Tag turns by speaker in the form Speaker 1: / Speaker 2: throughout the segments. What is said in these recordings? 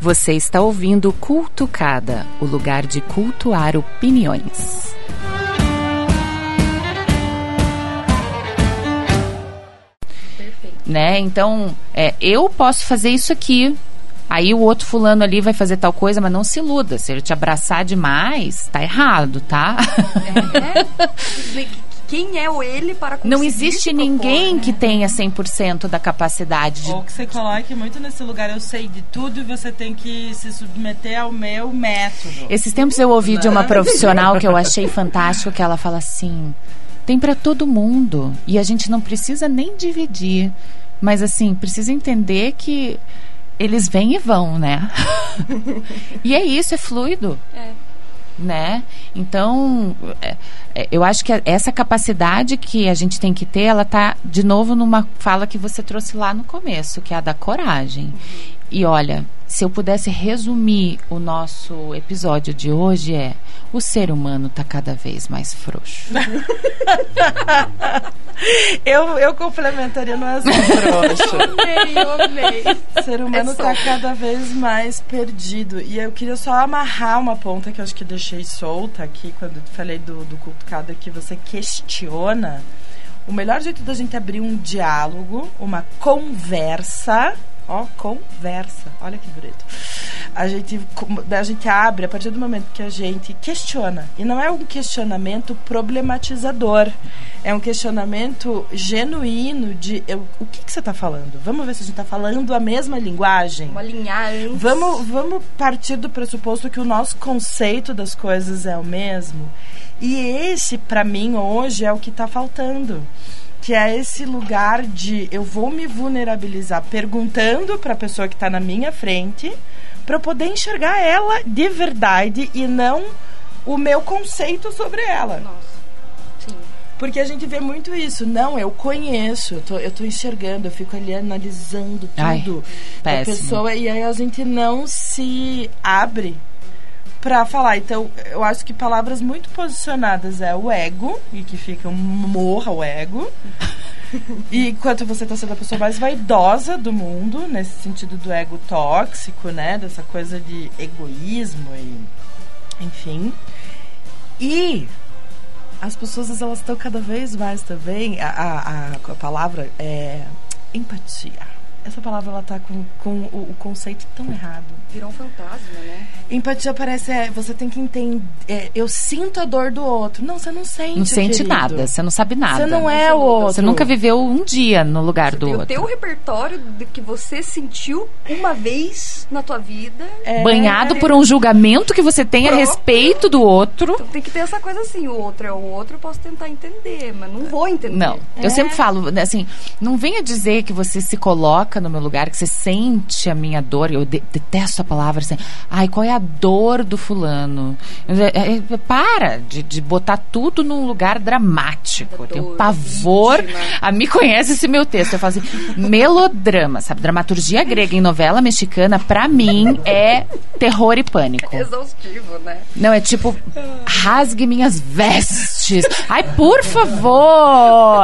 Speaker 1: Você está ouvindo Cultucada, o lugar de cultuar opiniões.
Speaker 2: Perfeito.
Speaker 1: Né? Então, eu posso fazer isso aqui. Aí o outro fulano ali vai fazer tal coisa, mas não se iluda. Se ele te abraçar demais, tá errado, tá?
Speaker 2: Quem é o ele para conseguir
Speaker 1: não existe ninguém que tenha 100% da capacidade de...
Speaker 3: Ou que você coloque muito nesse lugar, eu sei de tudo e você tem que se submeter ao meu método.
Speaker 1: Esses tempos eu ouvi de uma profissional que eu achei fantástico, que ela fala assim, tem para todo mundo e a gente não precisa nem dividir, mas assim, precisa entender que eles vêm e vão, né? E é isso, é fluido. Né? Então, eu acho que essa capacidade que a gente tem que ter, ela tá, de novo, numa fala que você trouxe lá no começo, que é a da coragem. E olha, se eu pudesse resumir o nosso episódio de hoje o ser humano tá cada vez mais frouxo.
Speaker 3: Eu complementaria, não é só frouxo.
Speaker 2: Amei.
Speaker 3: O ser humano tá cada vez mais perdido. E eu queria só amarrar uma ponta que eu acho que eu deixei solta aqui, quando eu falei do Cultucada, que você questiona. O melhor jeito da gente abrir um diálogo, uma conversa... conversa, olha que bonito. A gente abre a partir do momento que a gente questiona. E não é um questionamento problematizador. É um questionamento genuíno de o que você está falando? Vamos ver se a gente está falando a mesma linguagem?
Speaker 2: Vamos alinhar antes.
Speaker 3: Vamos partir do pressuposto que o nosso conceito das coisas é o mesmo. E esse, para mim, hoje, é o que está faltando. Que é esse lugar de eu vou me vulnerabilizar perguntando para a pessoa que está na minha frente para eu poder enxergar ela de verdade e não o meu conceito sobre ela.
Speaker 2: Nossa, sim.
Speaker 3: Porque a gente vê muito isso. Não, eu conheço, eu tô enxergando, eu fico ali analisando tudo da pessoa e aí a gente não se abre pra falar. Então, eu acho que palavras muito posicionadas é o ego, e que fica morra o ego. E enquanto você tá sendo a pessoa mais vaidosa do mundo, nesse sentido do ego tóxico, né? Dessa coisa de egoísmo e... enfim. E as pessoas, elas estão cada vez mais também... A palavra é empatia. Essa palavra, ela tá com o conceito tão errado.
Speaker 2: Virou um fantasma, né?
Speaker 3: Empatia parece, você tem que entender, eu sinto a dor do outro. Não, você não sente,
Speaker 1: não sente
Speaker 3: querido.
Speaker 1: Nada, você não sabe nada.
Speaker 3: Você não é o outro.
Speaker 1: Você nunca viveu um dia no lugar do outro.
Speaker 2: O teu repertório de que você sentiu uma vez na tua vida.
Speaker 1: Banhado por um julgamento que você tem a respeito do outro.
Speaker 2: Então tem que ter essa coisa assim, o outro é o outro, eu posso tentar entender, mas não vou entender.
Speaker 1: Não, eu sempre falo, assim, não venha dizer que você se coloca no meu lugar, que você sente a minha dor. Eu detesto a palavra assim, ai, qual é a dor do fulano? Para de botar tudo num lugar dramático. Eu tenho pavor. A mim conhece esse meu texto. Eu falo assim, melodrama, sabe? Dramaturgia grega em novela mexicana, pra mim, é terror e pânico.
Speaker 2: Exaustivo, né?
Speaker 1: Não, é tipo, rasgue minhas vestes. Ai, por favor!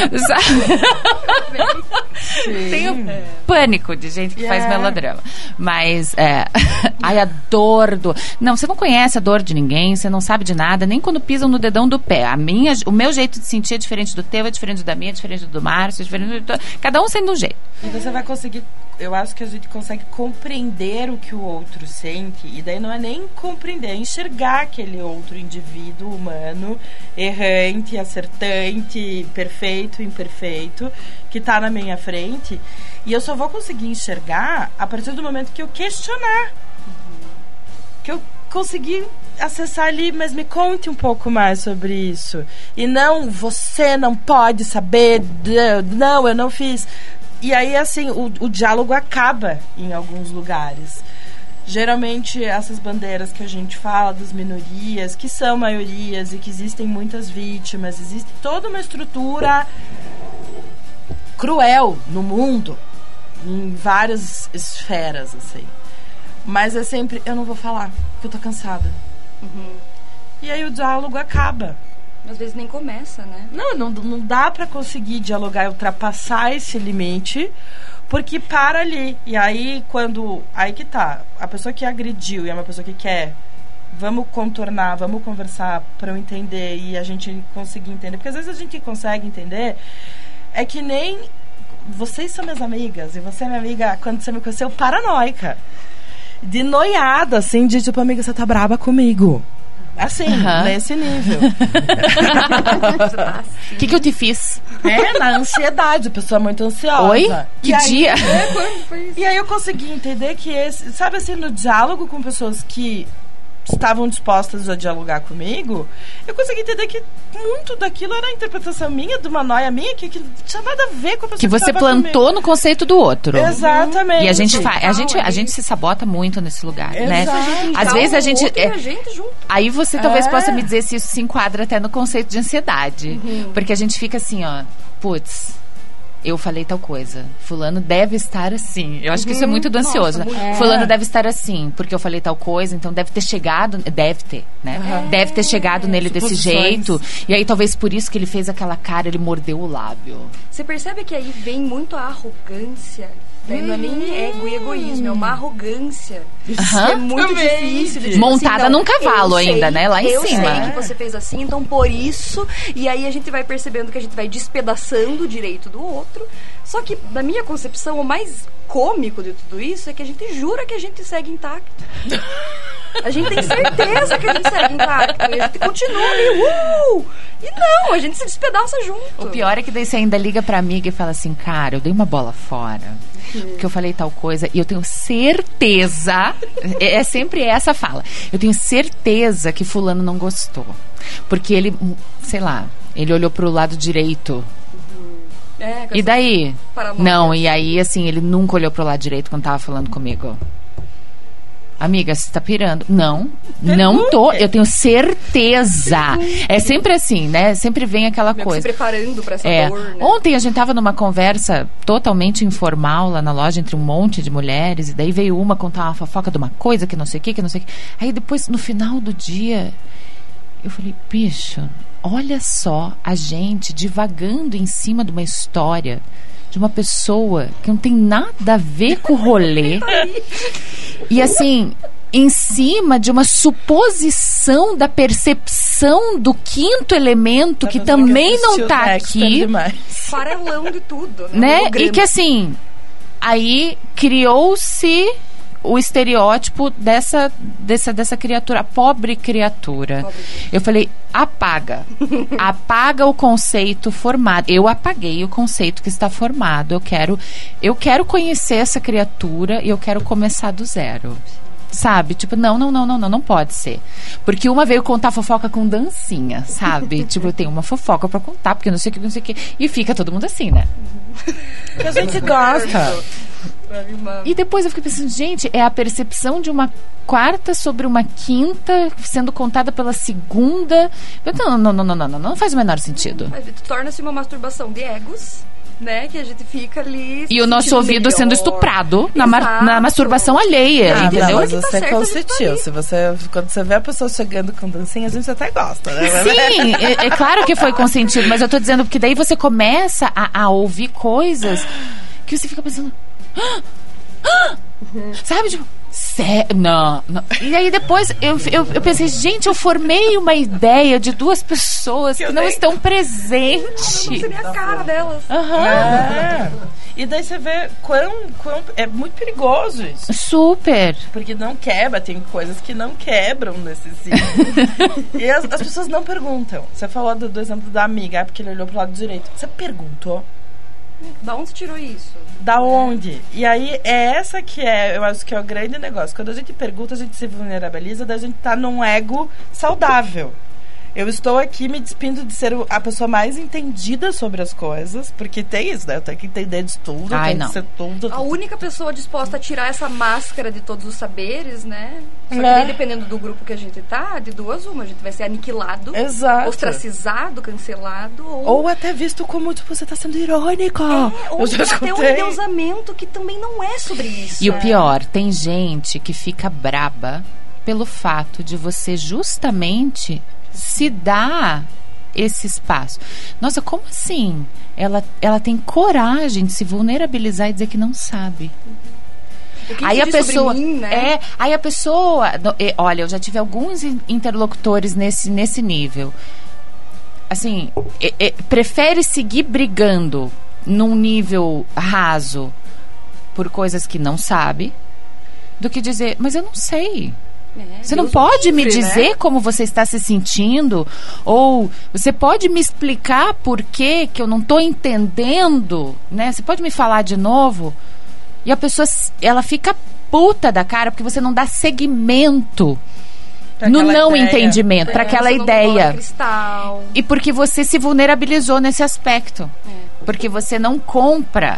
Speaker 1: Tenho pânico de gente que faz melodrama. Mas, ai, a dor do... Não, você não conhece a dor de ninguém, você não sabe de nada, nem quando pisam no dedão do pé. O meu jeito de sentir é diferente do teu, é diferente da minha, é diferente do Márcio, é diferente do... Cada um sendo de um jeito.
Speaker 3: E você vai conseguir... Eu acho que a gente consegue compreender o que o outro sente, e daí não é nem compreender, é enxergar aquele outro indivíduo humano, errante, acertante, perfeito, imperfeito, que está na minha frente, e eu só vou conseguir enxergar a partir do momento que eu questionar. Que eu conseguir acessar ali, mas me conte um pouco mais sobre isso. E não, você não pode saber, não, eu não fiz... E aí, assim, o diálogo acaba em alguns lugares. Geralmente, essas bandeiras que a gente fala das minorias, que são maiorias e que existem muitas vítimas, existe toda uma estrutura cruel no mundo, em várias esferas, assim. Mas é sempre, eu não vou falar, porque eu tô cansada. E aí o diálogo acaba.
Speaker 2: Às vezes nem começa, né?
Speaker 3: Não dá pra conseguir dialogar e ultrapassar esse limite, Porque para ali. E aí, aí que tá. A pessoa que agrediu e é uma pessoa que quer... Vamos contornar, vamos conversar pra eu entender e a gente conseguir entender. Porque às vezes a gente consegue entender. É que nem... Vocês são minhas amigas. E você é minha amiga, quando você me conheceu, paranoica. De noiada, assim, de tipo, amiga, você tá braba comigo. Assim, nesse nível.
Speaker 1: O que eu te fiz?
Speaker 3: Na ansiedade, a pessoa muito ansiosa.
Speaker 1: Oi? Que dia?
Speaker 2: Quando foi isso?
Speaker 3: E aí eu consegui entender que sabe assim, no diálogo com pessoas que estavam dispostas a dialogar comigo, eu consegui entender que muito daquilo era a interpretação minha, de uma noia minha, que não tinha nada a ver com a pessoa
Speaker 1: que você plantou comigo. No conceito do outro.
Speaker 3: Exatamente.
Speaker 1: E a gente se sabota muito nesse lugar, né? Às vezes a gente... Aí você talvez possa me dizer se isso se enquadra até no conceito de ansiedade. Porque a gente fica assim, ó, putz, eu falei tal coisa. Fulano deve estar assim. Eu acho que isso é muito do ansioso. Nossa, Fulano deve estar assim, porque eu falei tal coisa, então deve ter chegado... Deve ter, né? Deve ter chegado nele desse jeito. E aí, talvez por isso que ele fez aquela cara, ele mordeu o lábio.
Speaker 2: Você percebe que aí vem muito a arrogância. Não é nem ego e egoísmo, é uma arrogância. Isso é muito difícil. De
Speaker 1: montada num cavalo ainda, né? Lá em cima.
Speaker 2: Eu sei que você fez assim, então por isso... E aí a gente vai percebendo que a gente vai despedaçando o direito do outro. Só que, na minha concepção, o mais cômico de tudo isso é que a gente jura que a gente segue intacto. A gente tem certeza que a gente segue intacto. E a gente continua ali, E não, a gente se despedaça junto.
Speaker 1: O pior é que daí você ainda liga pra amiga e fala assim, cara, eu dei uma bola fora. Porque eu falei tal coisa e eu tenho certeza, é sempre essa fala, eu tenho certeza que fulano não gostou. Porque ele, sei lá, ele olhou pro lado direito. E daí? Não, e aí assim, ele nunca olhou pro lado direito quando tava falando comigo. Amiga, você tá pirando? Não tô. Eu tenho certeza. É sempre assim, né? Sempre vem aquela coisa.
Speaker 2: Se preparando pra essa dor, né?
Speaker 1: Ontem a gente tava numa conversa totalmente informal lá na loja entre um monte de mulheres. E daí veio uma contar uma fofoca de uma coisa que não sei o que, Aí depois, no final do dia, eu falei, bicho, olha só a gente divagando em cima de uma história de uma pessoa que não tem nada a ver com o rolê. E assim, em cima de uma suposição da percepção do quinto elemento que também não tá aqui.
Speaker 2: Farelão de tudo,
Speaker 1: né? E que assim, aí criou-se o estereótipo dessa criatura, a pobre criatura. Eu falei, apaga o conceito formado. Eu apaguei o conceito que está formado. Eu quero conhecer essa criatura e eu quero começar do zero. Sabe? Tipo, não pode ser. Porque uma veio contar fofoca com dancinha, sabe? Tipo, eu tenho uma fofoca pra contar, porque não sei o que. E fica todo mundo assim, né?
Speaker 3: Que a gente gosta.
Speaker 1: E depois eu fiquei pensando, gente, é a percepção de uma quarta sobre uma quinta sendo contada pela segunda. Não faz o menor sentido.
Speaker 2: Torna-se uma masturbação de egos, né? Que a gente fica ali.
Speaker 1: E o nosso ouvido melhor. Sendo estuprado na masturbação alheia, entendeu?
Speaker 3: Mas você tá consentiu. Quando você vê a pessoa chegando com dancinha, a gente até gosta, né?
Speaker 1: Sim, é claro que foi consentido, mas eu tô dizendo porque daí você começa a ouvir coisas que você fica pensando. Sabe, tipo, não. E aí depois eu pensei, gente, eu formei uma ideia de duas pessoas que não estão presentes.
Speaker 2: Não seria a cara delas.
Speaker 3: E daí você vê quão é muito perigoso isso.
Speaker 1: Super.
Speaker 3: Porque não quebra, tem coisas que não quebram nesse ciclo. E as pessoas não perguntam. Você falou do exemplo da amiga, porque ele olhou pro lado direito. Você perguntou?
Speaker 2: Da onde você tirou isso?
Speaker 3: Da onde? E aí, é essa que eu acho que é o grande negócio. Quando a gente pergunta, a gente se vulnerabiliza, daí a gente tá num ego saudável. Eu estou aqui me despindo de ser a pessoa mais entendida sobre as coisas, porque tem isso, né? Eu tenho que entender de tudo, que ser tudo.
Speaker 2: A única pessoa disposta a tirar essa máscara de todos os saberes, né? Só que daí, dependendo do grupo que a gente tá, de duas uma, a gente vai ser aniquilado, ostracizado, cancelado,
Speaker 3: ou até visto como, tipo, você tá sendo irônico.
Speaker 2: Ou até um endeusamento que também não é sobre isso.
Speaker 1: E o pior, tem gente que fica braba pelo fato de você justamente se dá esse espaço. Nossa, como assim? Ela tem coragem de se vulnerabilizar e dizer que não sabe. Aí a pessoa aí a pessoa, olha, eu já tive alguns interlocutores nesse nível. Assim, prefere seguir brigando num nível raso por coisas que não sabe, do que dizer, mas eu não sei. Você não pode me dizer como você está se sentindo? Ou você pode me explicar por que eu não estou entendendo? Né? Você pode me falar de novo? E a pessoa, ela fica puta da cara porque você não dá seguimento no não entendimento, para aquela ideia. E porque você se vulnerabilizou nesse aspecto. Porque você não compra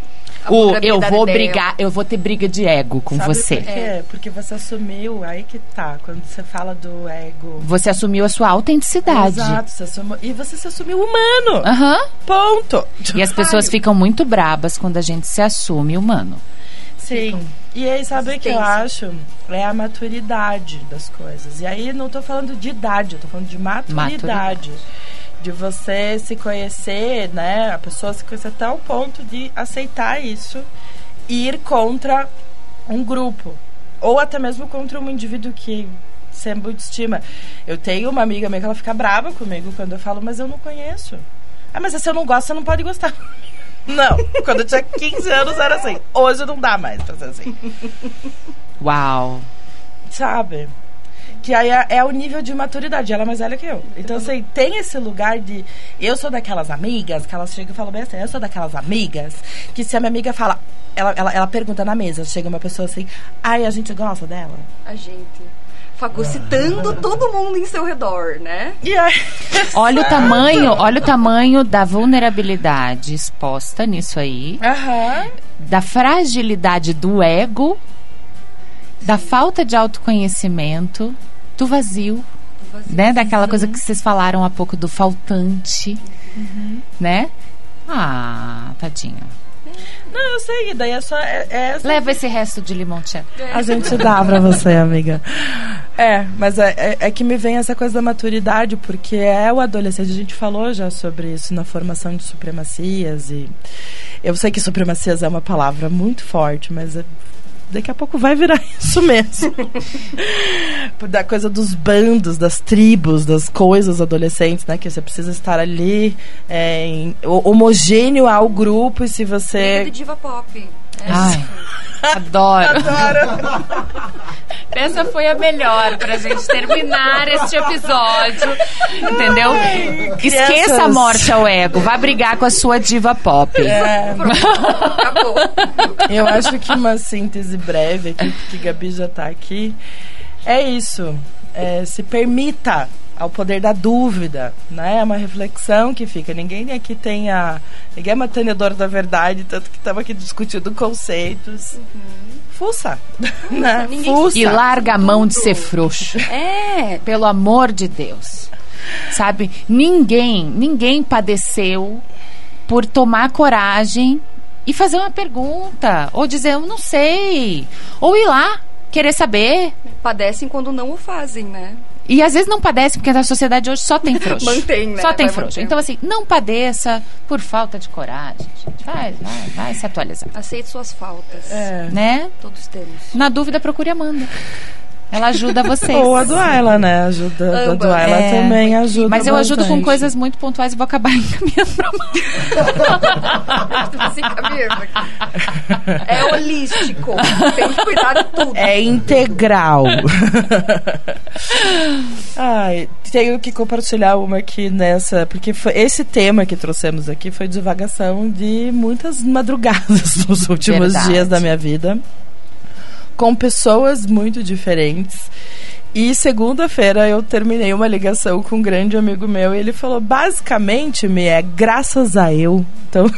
Speaker 1: eu vou ter briga de ego com você.
Speaker 3: Por quê? Porque você assumiu, aí que tá, quando você fala do ego.
Speaker 1: Você assumiu a sua autenticidade.
Speaker 3: Exato, e você se assumiu humano. Ponto.
Speaker 1: E as pessoas ficam muito brabas quando a gente se assume humano.
Speaker 3: Sim. E aí, sabe o que eu acho? É a maturidade das coisas. E aí, não tô falando de idade, eu tô falando de maturidade. De você se conhecer, né? A pessoa se conhecer até o ponto de aceitar isso e ir contra um grupo. Ou até mesmo contra um indivíduo que você muito estima. Eu tenho uma amiga minha que ela fica brava comigo quando eu falo, mas eu não conheço. Mas se eu não gosto, você não pode gostar. Não, quando eu tinha 15 anos era assim. Hoje não dá mais pra ser assim.
Speaker 1: Uau.
Speaker 3: Sabe? Que aí é o nível de maturidade. Ela é mais velha que eu. Então, assim, tem esse lugar de... Eu sou daquelas amigas que elas chegam e falam bem assim. Eu sou daquelas amigas que se a minha amiga fala... Ela pergunta na mesa. Chega uma pessoa assim... Ai, a gente gosta dela?
Speaker 2: A gente... fagocitando todo mundo em seu redor, né?
Speaker 1: Olha o tamanho da vulnerabilidade exposta nisso aí. Da fragilidade do ego, da falta de autoconhecimento, do vazio, né? Daquela coisa que vocês falaram há pouco do faltante, né? Ah, tadinha.
Speaker 3: Não, eu sei, daí é só...
Speaker 1: Leva esse resto de limoncello.
Speaker 3: A gente dá pra você, amiga. Mas é que me vem essa coisa da maturidade, porque é o adolescente. A gente falou já sobre isso na formação de supremacias. E eu sei que supremacias é uma palavra muito forte, mas daqui a pouco vai virar isso mesmo. Da coisa dos bandos, das tribos, das coisas adolescentes, né? Que você precisa estar ali homogêneo ao grupo. E se você...
Speaker 2: Liga de diva pop.
Speaker 1: Ai, adoro. Essa foi a melhor pra gente terminar este episódio. Entendeu? Esqueça a morte ao ego. Vá brigar com a sua diva pop.
Speaker 2: Acabou.
Speaker 3: Eu acho que uma síntese breve aqui, porque Gabi já tá aqui, é isso. Se permita ao poder da dúvida, né? É uma reflexão que fica. Ninguém aqui ninguém é mantenedor da verdade, tanto que estamos aqui discutindo conceitos. Fuça, né? Fuça.
Speaker 1: E larga a mão de ser frouxo. Pelo amor de Deus. Sabe? Ninguém padeceu por tomar coragem e fazer uma pergunta, ou dizer, eu não sei, ou ir lá, querer saber.
Speaker 2: Padecem quando não o fazem, né?
Speaker 1: E às vezes não padece, porque a sociedade hoje só tem frouxo.
Speaker 2: Mantém, né?
Speaker 1: Só tem frouxo. Então, assim, não padeça por falta de coragem, gente. Vai se atualizar.
Speaker 2: Aceite suas faltas.
Speaker 1: Né?
Speaker 2: Todos temos.
Speaker 1: Na dúvida, procure a Amanda. Ela ajuda vocês.
Speaker 3: Ou a Duaila, né? A Duaila também ajuda.
Speaker 1: Mas eu ajudo com coisas muito pontuais e vou acabar encaminhando pra Amanda.
Speaker 2: É holístico. Tem que cuidar de tudo.
Speaker 3: É integral. Tenho que compartilhar uma aqui nessa, porque esse tema que trouxemos aqui foi divagação de muitas madrugadas nos últimos dias da minha vida, com pessoas muito diferentes. E segunda-feira eu terminei uma ligação com um grande amigo meu e ele falou, basicamente, graças a eu. Então...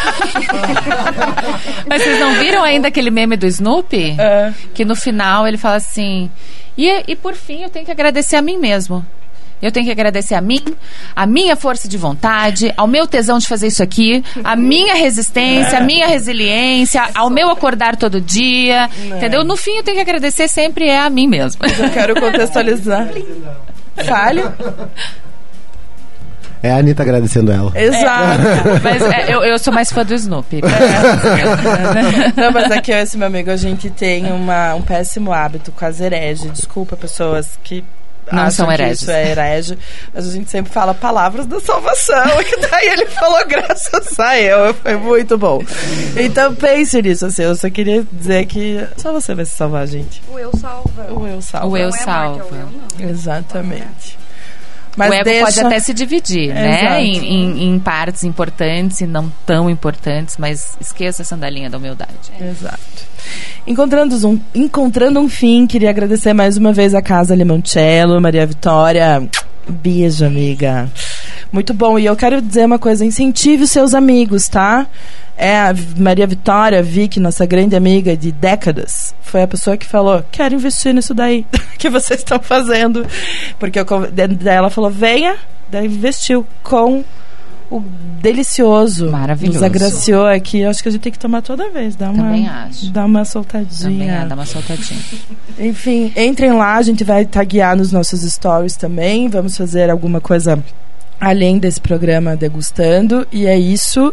Speaker 1: Mas vocês não viram ainda aquele meme do Snoopy? Que no final ele fala assim, e por fim eu tenho que agradecer a mim mesmo. Eu tenho que agradecer a mim, a minha força de vontade, ao meu tesão de fazer isso aqui, a minha resistência, a minha resiliência, ao meu acordar todo dia, entendeu? No fim, eu tenho que agradecer sempre a mim mesmo.
Speaker 3: Mas eu quero contextualizar.
Speaker 4: É a Anitta agradecendo ela.
Speaker 3: Exato.
Speaker 1: Mas eu sou mais fã do Snoopy.
Speaker 3: Não, mas aqui eu e esse meu amigo, a gente tem um péssimo hábito com as hereges. Desculpa, pessoas que
Speaker 1: não
Speaker 3: acham
Speaker 1: são
Speaker 3: que
Speaker 1: hereges.
Speaker 3: isso é herege, mas a gente sempre fala palavras da salvação. E daí ele falou graças a eu. Foi muito bom. Então pense nisso, assim. Eu só queria dizer que só você vai se salvar, gente.
Speaker 2: O eu salva.
Speaker 3: O eu salva.
Speaker 1: O eu
Speaker 2: Não é a Marta, é o
Speaker 1: salva.
Speaker 2: eu não.
Speaker 3: Exatamente. Mas
Speaker 1: o ego pode até se dividir, né?
Speaker 3: Exato.
Speaker 1: Em partes importantes e não tão importantes, mas esqueça a sandalinha da humildade.
Speaker 3: Exato. Encontrando um fim, queria agradecer mais uma vez a Casa Limoncello, Maria Vitória. Beijo, amiga. Muito bom. E eu quero dizer uma coisa: incentive os seus amigos, tá? A Maria Vitória, Vicky, nossa grande amiga de décadas, foi a pessoa que falou: quero investir nisso daí que vocês estão fazendo. Porque daí ela falou: venha. Daí investiu com o delicioso.
Speaker 1: Maravilhoso.
Speaker 3: Nos agraciou aqui. Acho que a gente tem que tomar toda vez.
Speaker 1: Também acho.
Speaker 3: Dar uma soltadinha.
Speaker 1: Também dá uma soltadinha.
Speaker 3: Enfim, entrem lá. A gente vai taguear nos nossos stories também. Vamos fazer alguma coisa além desse programa degustando. E é isso.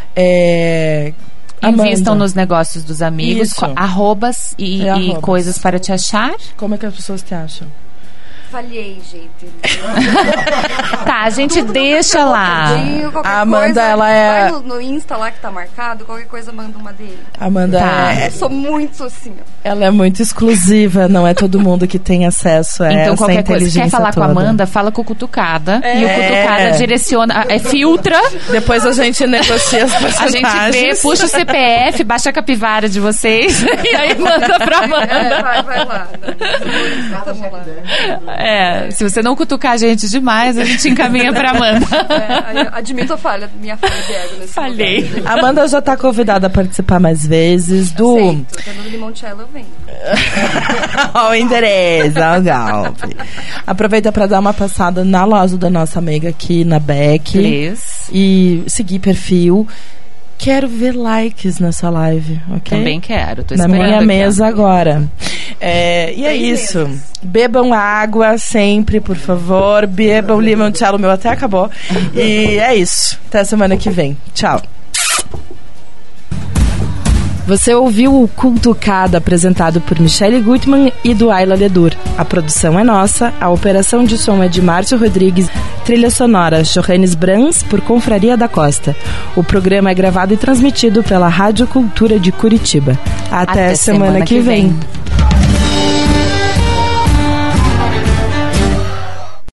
Speaker 1: Invistam nos negócios dos amigos,
Speaker 3: Isso.
Speaker 1: Arrobas e coisas para te achar.
Speaker 3: Como é que as pessoas te acham?
Speaker 2: Falhei, gente.
Speaker 1: Tá, a gente deixa lá.
Speaker 3: A Amanda,
Speaker 2: coisa,
Speaker 3: ela é...
Speaker 2: Vai no Insta lá que tá marcado, qualquer coisa manda uma dele.
Speaker 3: Amanda
Speaker 2: Eu sou muito assim, ó.
Speaker 3: Ela é muito exclusiva, não é todo mundo que tem acesso a
Speaker 1: Então,
Speaker 3: essa
Speaker 1: qualquer coisa,
Speaker 3: inteligência
Speaker 1: quer falar
Speaker 3: toda.
Speaker 1: com a Amanda, fala com o Cutucada. E o Cutucada direciona, filtra.
Speaker 3: Depois a gente negocia as
Speaker 1: A
Speaker 3: personagens.
Speaker 1: gente vê, puxa o CPF, baixa a capivara de vocês e aí manda pra Amanda.
Speaker 2: Vai lá. Tamo lá.
Speaker 1: Se você não cutucar a gente demais, a gente encaminha pra Amanda.
Speaker 2: Admito a falha, minha falha de ego nesse
Speaker 1: Falhei.
Speaker 2: lugar.
Speaker 3: A Amanda já tá convidada a participar mais vezes do...
Speaker 2: Aceito. Tendo Limoncello, eu venho.
Speaker 3: O endereço, o golpe. Aproveita pra dar uma passada na loja da nossa amiga aqui na Beck. E seguir perfil. Quero ver likes nessa live, ok?
Speaker 1: Também quero, tô
Speaker 3: na
Speaker 1: esperando.
Speaker 3: minha
Speaker 1: aqui,
Speaker 3: mesa agora. E é isso. Bebam água sempre, por favor. Bebam limoncello, meu até acabou. E é isso. Até semana que vem. Tchau. Você ouviu o Cutucada, apresentado por Michele Gutmann e do Ayla Ledur. A produção é nossa, a operação de som é de Márcio Rodrigues, trilha sonora Johannes Brans por Confraria da Costa. O programa é gravado e transmitido pela Rádio Cultura de Curitiba. Até semana que vem.